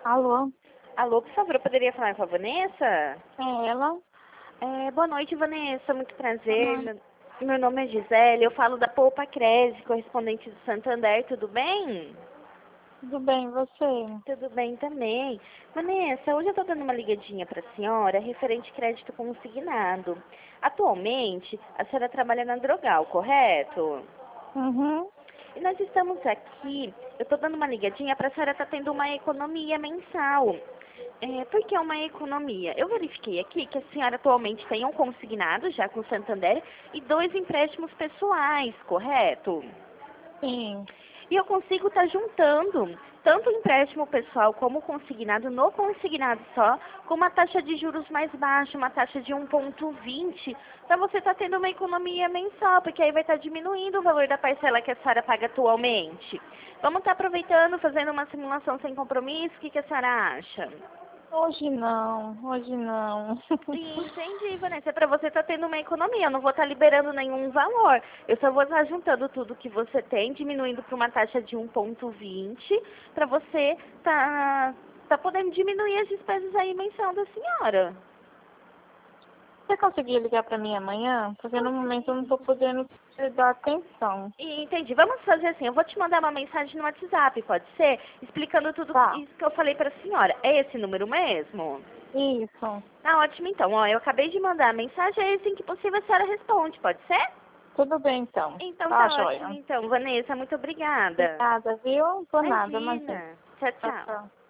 Alô? Alô, por favor, eu poderia falar com a Vanessa? É ela? Boa noite, Vanessa. Muito prazer. Aham. Meu nome é Gisele. Eu falo da Poupa Cresce, correspondente do Santander. Tudo bem? Tudo bem, você? Tudo bem também. Vanessa, hoje eu estou dando uma ligadinha para a senhora referente crédito consignado. Atualmente, a senhora trabalha na Drogal, correto? Uhum. E nós estamos aqui, eu estou dando uma ligadinha para a senhora estar tendo uma economia mensal. Por que uma economia? Eu verifiquei aqui que a senhora atualmente tem um consignado já com o Santander e 2 empréstimos pessoais, correto? Sim. E eu consigo estar juntando tanto o empréstimo pessoal como o consignado no consignado só, com uma taxa de juros mais baixa, uma taxa de 1,20, para você estar tendo uma economia mensal, porque aí vai estar diminuindo o valor da parcela que a senhora paga atualmente. Vamos estar aproveitando, fazendo uma simulação sem compromisso, o que a senhora acha? Hoje não, hoje não. Entendi, Vanessa. É para você estar tendo uma economia. Eu não vou estar liberando nenhum valor. Eu só vou estar juntando tudo que você tem, diminuindo para uma taxa de 1,20, para você tá podendo diminuir as despesas aí mensal da senhora. Você conseguir ligar pra mim amanhã? Porque no momento eu não tô podendo te dar atenção. Entendi. Vamos fazer assim. Eu vou te mandar uma mensagem no WhatsApp, pode ser? Explicando tudo Tá. isso que eu falei para a senhora. É esse número mesmo? Isso. Tá ótimo, então. Ó, eu acabei de mandar a mensagem, aí assim que possível a senhora responde, pode ser? Tudo bem, então. Então Tá, tá ótimo, joia. então. Vanessa, muito obrigada. Obrigada, viu? Por nada, mas Imagina. Tchau, tchau, tchau. tchau.